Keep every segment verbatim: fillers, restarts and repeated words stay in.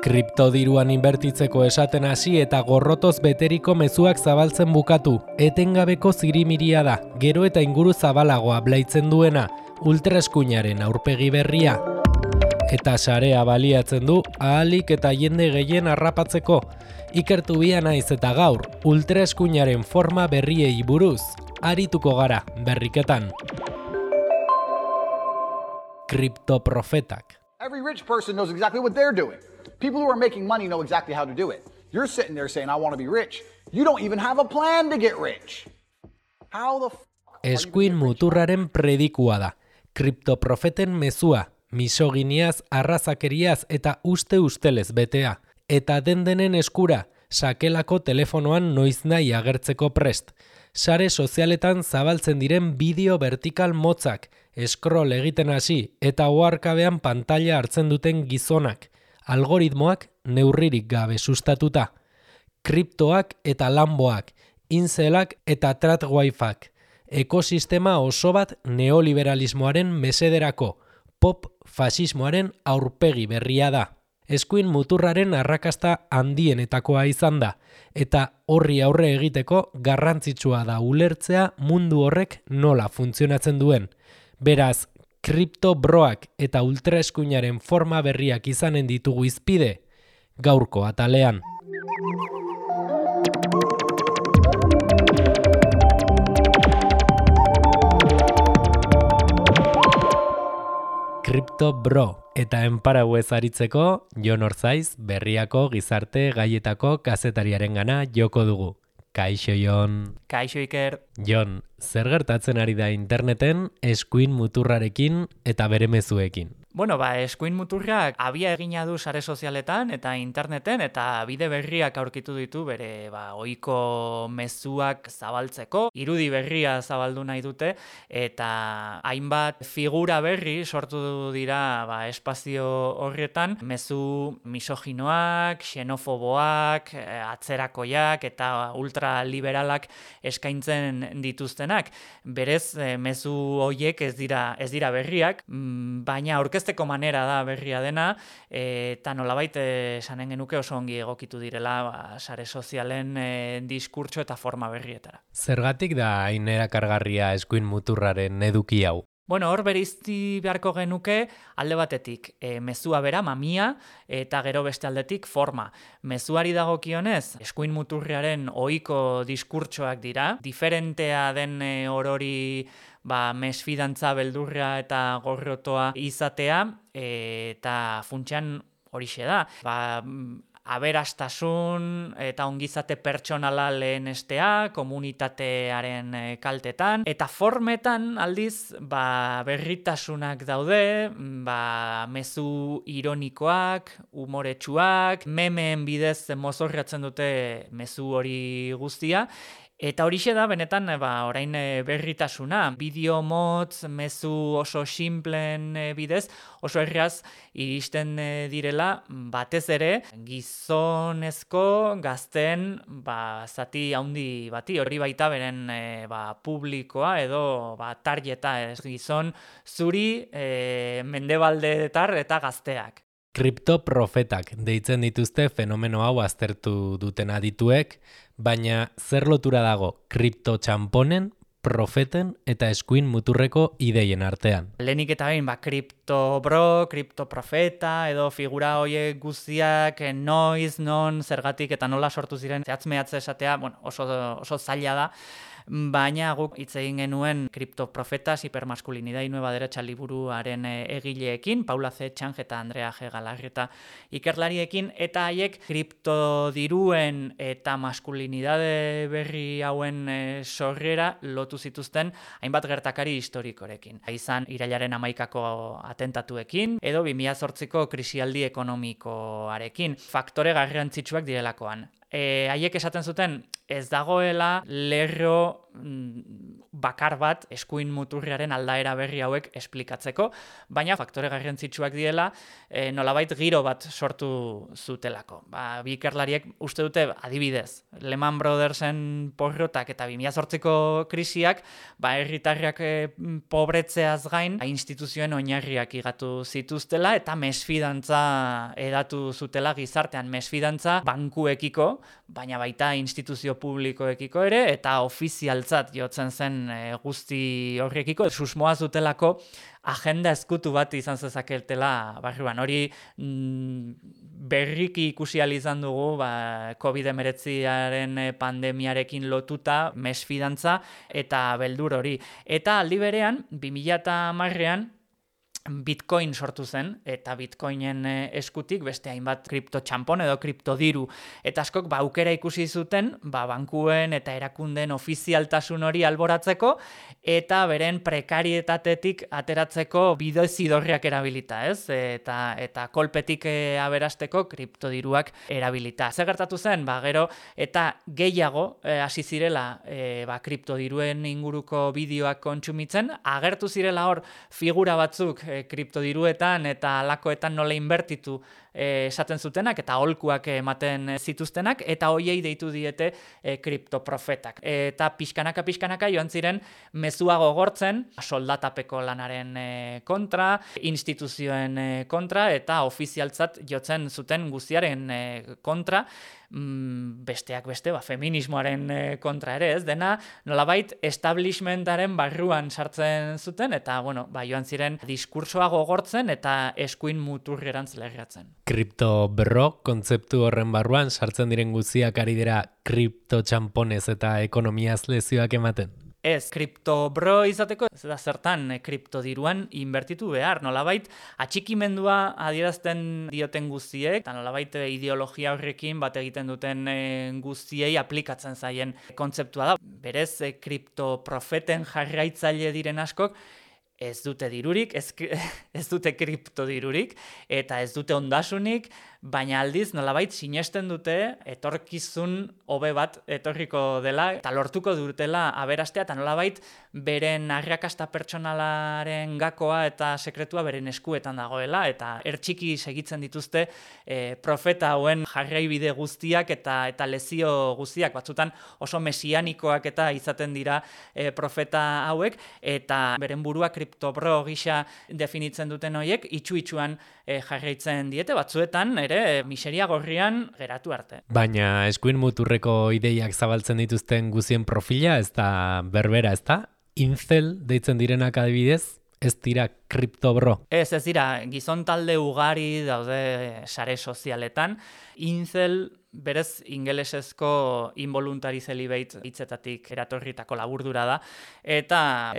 Kriptodiruan inbertitzeko esaten hasi eta gorrotoz beteriko mezuak zabaltzen bukatu. Etengabeko zirimiria da, gero eta inguru zabalagoa blaitzen duena, ultraeskuinaren aurpegi berria. Eta sarea baliatzen du ahalik eta jende gehien harrapatzeko. Ikertu bia naiz eta gaur, ultraeskuinaren forma berriei buruz, arituko gara berriketan. Kriptoprofetak. Every rich person knows exactly what they're doing. People who are making money know exactly how to do it. You're sitting there saying, I want to be rich. You don't even have a plan to get rich. How the f*** Eskuin muturraren predikua da. Kriptoprofeten mezua, misoginiaz, arrazakeriaz eta uste ustelez betea. Eta den-denen eskura, sakelako telefonoan noiznahi agertzeko prest. Sare sozialetan zabaltzen diren bideo vertikal motzak, scroll egiten hasi eta oharkabean pantalla hartzen duten gizonak. Algoritmoak neurririk gabe sustatuta. Kriptoak eta lamboak, inzelak eta tratwifeak. Ekosistema oso bat neoliberalismoaren mesederako, pop fasismoaren aurpegi berria da. Eskuin muturraren arrakasta handienetakoa izan da, eta horri aurre egiteko garrantzitsua da ulertzea mundu horrek nola funtzionatzen duen. Beraz, kriptobroak eta ultraeskuinaren forma berriak izanen ditugu izpide, gaurko atalean. Kriptobro eta enparauez aritzeko, Jon Orzaiz berriako gizarte gaietako kazetariarengana joko dugu. Kaixo, Jon. Kaixo, Iker. Jon, zer gertatzen ari da interneten eskuin muturrarekin eta bere mezuekin? Bueno, ba, eskuin muturrak abia egina du sare sozialetan eta interneten eta bide berriak aurkitu ditu bere ba, ohiko mezuak zabaltzeko. Irudi berria zabaldu nahi dute eta hainbat figura berri sortu dira ba, espazio horretan. Mezu misoginoak, xenofoboak, atzerakoiak eta ultraliberalak eskaintzen dituztenak. Berez, mezu horiek ez dira, ez dira berriak, baina aurkezten manera da berria dena, eta nolabait esanen genuke oso ongi egokitu direla ba, sare sozialen e, diskurtso eta forma berrietara. Zergatik da hain erakargarria eskuin muturraren eduki hau? Bueno, hor berizti beharko genuke alde batetik e, mezua bera, mamia, eta gero beste aldetik forma. Mezuari dagokionez, eskuin muturrearen ohiko diskurtsoak dira, diferentea den e, orori ba, mesfidantza beldurra eta gorrotoa izatea, e, eta funtsean horixe da. Ba, aberastasun eta ongizate pertsonala lehenestea, komunitatearen kaltetan, eta formetan aldiz ba, berritasunak daude, ba, mezu ironikoak, umoretsuak, memeen bidez mozorratzen dute mezu hori guztia. Eta horixe da, benetan, ba, orain berritasuna, bideo motz, mezu oso simplen bidez, oso erraz iristen direla, batez ere, gizonezko gazten ba, zati handi bati, horri baita beren e, ba, publikoa edo ba, targeta ez gizon zuri e, mendebaldetar eta gazteak. Kriptoprofetak deitzen dituzte fenomeno hau aztertu duten adituek, baina zer lotura dago kriptotxamponen, profeten eta eskuin muturreko ideien artean? Lehenik eta behin, ba, kriptobro, kriptoprofeta edo figura horiek guztiak noiz, non, zergatik eta nola sortu ziren zehatz-mehatz esatea, bueno, oso, oso zaila da. Baina guk hitz egin genuen kriptoprofetas, hipermaskulinidad nueva derecha liburuaren egileekin, Paula C. Chang eta Andrea G. Galarreta ikerlariekin, eta haiek kriptodiruen eta maskulinidade berri hauen sorrera lotu zituzten hainbat gertakari historikorekin. Izan irailaren hamaikako atentatuekin, edo bi mila zortziko krisialdi ekonomikoarekin, faktore garrantzitsuak direlakoan. E, haiek esaten zuten, ez dagoela lerro bakar bat eskuin muturriaren aldaera berri hauek esplikatzeko, baina faktore garrantzitsuak diela e, nolabait giro bat sortu zutelako. Ba, bi ikerlariek uste dute, adibidez, Lehman Brothersen porrotak eta bi mila zortziko krisiak, ba, herritarrak e, pobretzeaz gain, instituzioen oinarriak igatu zituztela eta mesfidantza edatu zutela gizartean, mesfidantza bankuekiko, baina baita instituzio publikoekiko ere, eta ofizialtzat jotzen zen e, guzti horrekiko, susmoa zutelako agenda ezkutu bat izan zezaketela barruan. Hori mm, berriki ikusi ahal izan dugu ba, covid hemeretziaren pandemiarekin lotuta mesfidantza eta beldur hori. Eta aldi berean, bi mila hamarrean, Bitcoin sortu zen, eta Bitcoinen eskutik beste hainbat kriptotxampon edo kriptodiru. Eta askok ba, aukera ikusi zuten ba, bankuen eta erakundeen ofizialtasun hori alboratzeko, eta beren prekarietatetik ateratzeko bide zidorriak erabilita, ez? Eta, eta kolpetik e, aberasteko kriptodiruak erabilita. Zer gertatu zen? Ba, gero, eta gehiago e, hasi zirela e, ba, kriptodiruen inguruko bideoak kontsumitzen, agertu zirela hor figura batzuk e, kriptodiruetan eta alakoetan nola inbertitu e, esaten zutenak eta aholkuak ematen zituztenak eta hoiei deitu diete e, kriptoprofetak. Eta pixkanaka pixkanaka joan ziren mezua gogortzen soldatapeko lanaren e, kontra, instituzioen e, kontra eta ofizialtzat jotzen zuten guztiaren e, kontra, besteak beste, ba, feminismoaren kontra ere, ez dena, nolabait establishmentaren barruan sartzen zuten, eta, bueno, ba, joan ziren diskursoa gogortzen eta eskuin muturrerantz lerratzen. Kripto bro kontzeptu horren barruan sartzen diren guztiak ari dira kripto txamponez eta ekonomiaz lezioak ematen? Ez, kripto bro izateko, ez da zertan e, kriptodiruan inbertitu behar, nolabait atxikimendua adierazten dioten guztiek, eta nolabait e, ideologia horrekin bat egiten duten e, guztiei aplikatzen zaien kontzeptua da. Berez, e, kriptoprofeten jarraitzaile diren askok, ez dute dirurik, ez, ez dute kriptodirurik, eta ez dute ondasunik, baina aldiz nolabait sinesten dute etorkizun hobe bat etorriko dela, eta lortuko dutela aberastea, eta nolabait beren arrakasta pertsonalaren gakoa eta sekretua beren eskuetan dagoela, eta ertxiki segitzen dituzte e, profeta hauen jarraibide guztiak eta eta lezio guztiak, batzutan oso mesianikoak eta izaten dira e, profeta hauek, eta beren burua kriptobro gisa definitzen duten horiek, itxu-itxuan e, jarraitzen diete, batzuetan ere miseria gorrian geratu arte. Baina eskuin muturreko ideiak zabaltzen dituzten guzien profila, ez da berbera, ez da? Incel deitzen direnak adibidez, ez dira kriptobro. Ez, ez dira, gizon talde ugari daude sare sozialetan. Incel berez ingelesezko involuntary celibate hitzetatik eratorritako laburdura da, eta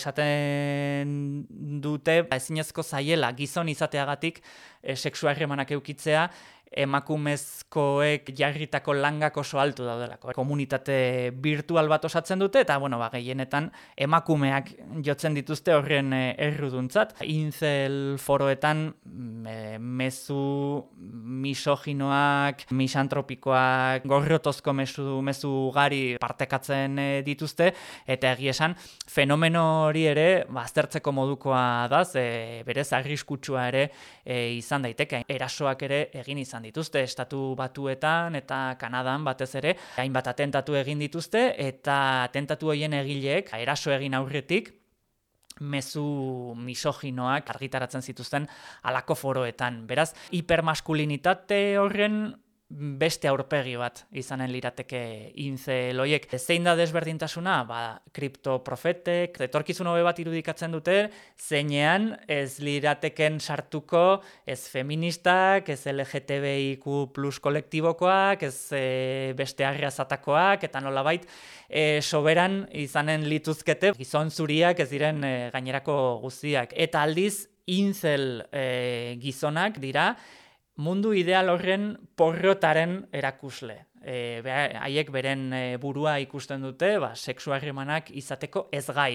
esaten dute ezinezko zaiela gizon izateagatik e, sexu harremanak eukitzea, emakumezkoek jarritako langak oso altu daudelako. Komunitate virtual bat osatzen dute, eta bueno, ba, gehienetan emakumeak jotzen dituzte horren erruduntzat. Incel foroetan e, mezu misoginoak, misantropikoak, gorrotozko mezu, mezu ugari partekatzen e, dituzte, eta egia esan, fenomeno hori ere baztertzeko modukoa da, ze berez arriskutsua ere e, izan daiteke. Erasoak ere egin izan dituzte, estatu batuetan eta Kanadan batez ere, hainbat atentatu egin dituzte, eta atentatu horien egileek, eraso egin aurretik, mezu misoginoak argitaratzen zituzten halako foroetan. Beraz, hipermaskulinitate horren beste aurpegi bat izanen lirateke incel horiek. Zein da desberdintasuna? Ba, kriptoprofetek, etorkizun hobe bat irudikatzen dute, zeinean ez lirateken sartuko ez feministak, ez L G T B I Q plus kolektibokoak, ez e, beste arrazatakoak, eta nolabait e, soberan izanen lituzkete gizon zuriak ez diren e, gainerako guztiak. Eta aldiz, incel e, gizonak dira, mundu ideal horren porrotaren erakusle. Haiek e, beren e, burua ikusten dute, ba, sexu harremanak izateko ez gai.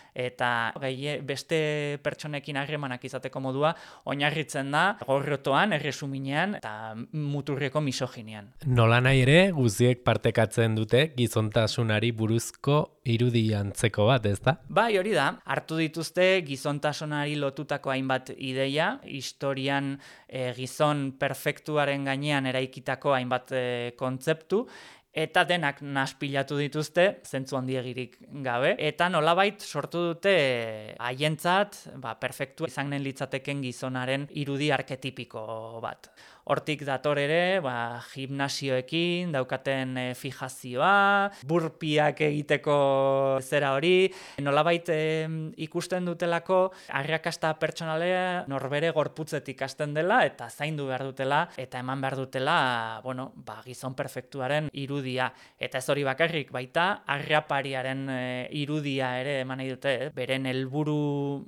eta gehi, beste pertsonekin harremanak izateko modua oinarritzen da gorrotoan, erresuminean eta muturreko misoginian. Nola nahi ere, guziek partekatzen dute gizontasunari buruzko irudi antzeko bat, ez da? Bai, hori da. Hartu dituzte gizontasunari lotutako hainbat ideia, historian e, gizon perfektuaren gainean eraikitako hainbat e, kontzeptu, eta denak naspilatu dituzte, zentzu handiegirik gabe, eta nolabait sortu dute haientzat, ba, perfektua izan litzateken gizonaren irudi arketipiko bat. Hortik dator ere, ba, gimnasioekin, daukaten e, fijazioa, burpiak egiteko zera hori, nolabait e, ikusten dutelako arrakasta pertsonalea norbere gorputzetik hasten dela, eta zaindu behar dutela, eta eman behar dutela, bueno, ba, gizon perfektuaren irudia. Eta ez hori bakarrik, baita arrapariaren e, irudia ere eman nahi dute, eh? Beren helburu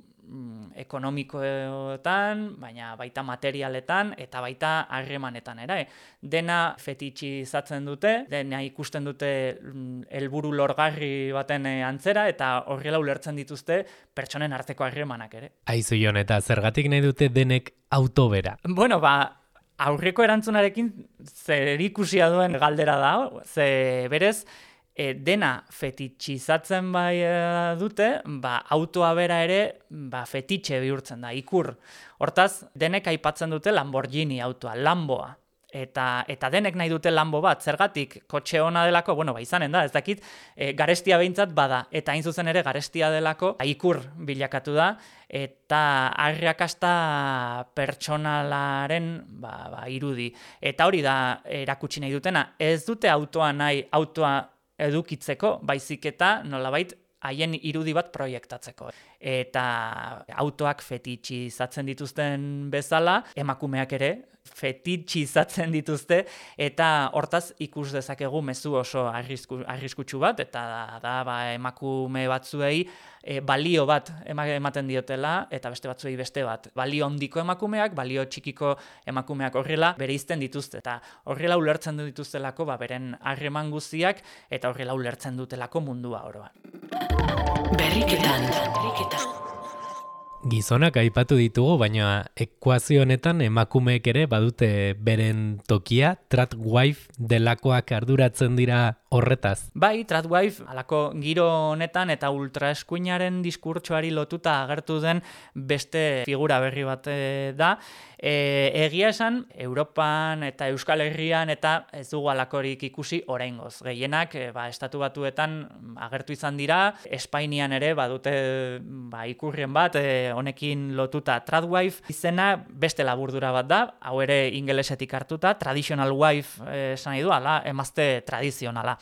ekonomikoetan, baina baita materialetan eta baita harremanetan ere. Dena fetitxizatzen dute, dena ikusten dute helburu lorgarri baten antzera eta horrela ulertzen dituzte pertsonen arteko harremanak ere. Aizu Jon, eta zergatik nahi dute denek autobera? Bueno, ba, aurreko erantzunarekin zer ikusia duen galdera da, ze berez, E, dena fetitxizatzen bai e, dute, ba, autoa bera ere ba, fetitxe bihurtzen da, ikur. Hortaz, denek aipatzen dute Lamborghini autoa, Lamboa. Eta, eta denek nahi dute Lambo bat, zergatik kotxe ona delako, bueno, ba, izanen da, ez dakit, e, garestia behintzat bada, eta hain zuzen ere garestia delako, ikur bilakatu da, eta arrakasta pertsonalaren ba, ba, irudi. Eta hori da erakutsi nahi dutena, ez dute autoa nahi, autoa edukitzeko, baizik eta nolabait haien irudi bat proiektatzeko. Eta autoak fetitxizatzen dituzten bezala, emakumeak ere fetitxizatzen dituzte, eta hortaz ikus dezakegu mezu oso arrisku, arriskutsu bat, eta da, da ba, emakume batzuei e, balio bat ematen diotela, eta beste batzuei beste bat. Balio handiko emakumeak, balio txikiko emakumeak horrela bereizten dituzte, eta horrela ulertzen dituztelako ba, beren harreman guztiak, eta horrela ulertzen dutelako mundua oroan. Berriketan, berriketan. Gizonak aipatu ditugu, baina ekuazio honetan emakumeek ere badute beren tokia, tradwife delakoak arduratzen dira horretaz. Bai, tradwife alako giro honetan eta ultraeskuinaren diskurtsoari lotuta agertu den beste figura berri bat da. E, egia esan, Europan eta Euskal Herrian eta ez dugu alakorik ikusi oraingoz. Gehienak e, ba, estatu batuetan agertu izan dira, Espainian ere badute ba, ikurrien bat, e, honekin lotuta tradwife izena beste laburdura bat da, hau ere ingelesetik hartuta, traditional wife esan nahi du, ala, emazte tradizionala.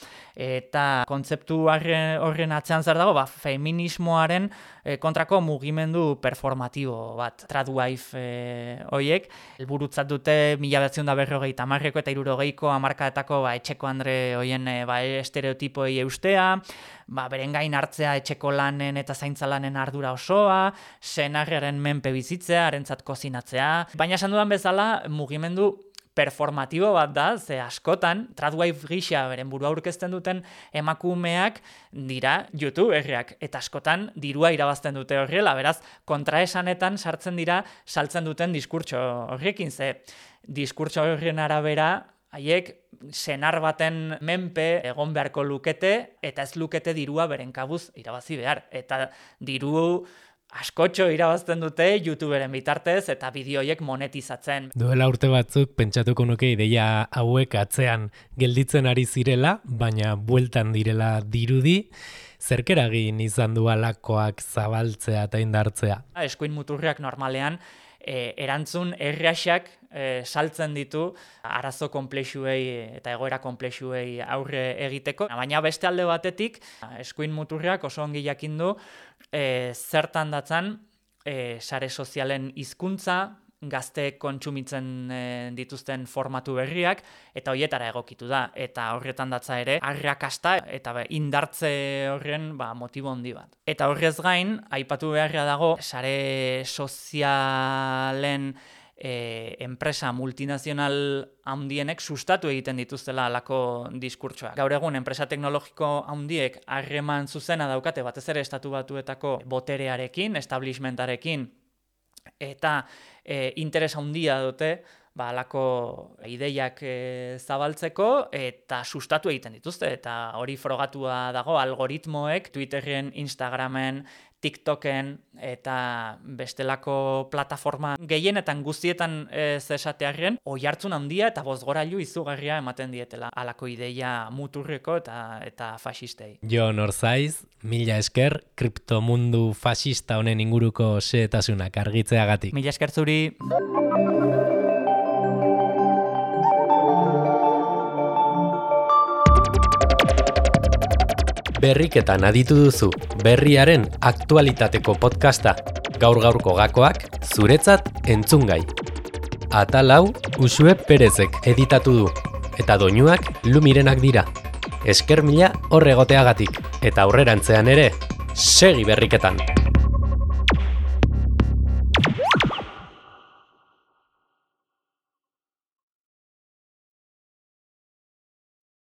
Eta kontzeptu horren atzean zer dago, ba, feminismoaren e, kontrako mugimendu performatibo bat, tradwife e, hoiek, helburutzat dute mila bederatziehun eta berrogeita hamarreko eta hirurogeiko hamarkadetako ba, etxeko andre hoien e, ba, estereotipoi eustea, ba, beren gain hartzea etxeko lanen eta zaintza lanen ardura osoa, senarraren menpe bizitzea, harentzat kozinatzea, baina esan dudan bezala mugimendu performatibo bat da, ze askotan, tradwife gisa beren burua aurkezten duten emakumeak dira youtuberriak, eta askotan dirua irabazten dute horrela, beraz, kontraesanetan sartzen dira saltzen duten diskurtso horrekin, ze diskurtso horren arabera, haiek senar baten menpe egon beharko lukete, eta ez lukete dirua beren kabuz irabazi behar, eta diru askotxo irabazten dute YouTuberen bitartez eta bideoiek monetizatzen. Duela urte batzuk pentsatuko nuke ideia hauek atzean gelditzen ari zirela, baina bueltan direla dirudi, zerkeragin izan du alakoak zabaltzea eta indartzea. Eskuin muturriak normalean e, erantzun erraxak e, saltzen ditu arazo konplexuei eta egoera konplexuei aurre egiteko, baina beste alde batetik eskuin muturriak oso ongi jakin du E, zertan datzan e, sare sozialen hizkuntza, gazte kontsumitzen e, dituzten formatu berriak, eta horietara egokitu da. Eta horretan datza ere, arrakasta eta indartze horren ba, motibo handi bat. Eta horrez gain, aipatu beharra dago, sare sozialen e, enpresa multinazional handienek sustatu egiten dituztela halako diskurtsoak. Gaur egun enpresa teknologiko handiek harreman zuzena daukate batez ere estatu batuetako boterearekin, establishmentarekin, eta e, interes handia dute ba, alako ideiak e, zabaltzeko eta sustatu egiten dituzte. Eta hori frogatua dago algoritmoek Twitterren, Instagramen, TikToken eta bestelako plataforma gehienetan guztietan ez esatearren oihartzun handia eta bozgorailu izugarria ematen dietela alako ideia muturreko eta eta faxistei. Jon Orzaiz, mila esker kriptomundu faxista honen inguruko xehetasunak argitzeagatik. Mila esker zuri. Berriketan aditu duzu berriaren aktualitateko podcasta. Gaur-gaurko gakoak zuretzat entzungai. Atal hau Uxue Perezek editatu du eta doinuak Lumirenak dira. Esker mila hor egoteagatik eta aurrerantzean ere segi berriketan.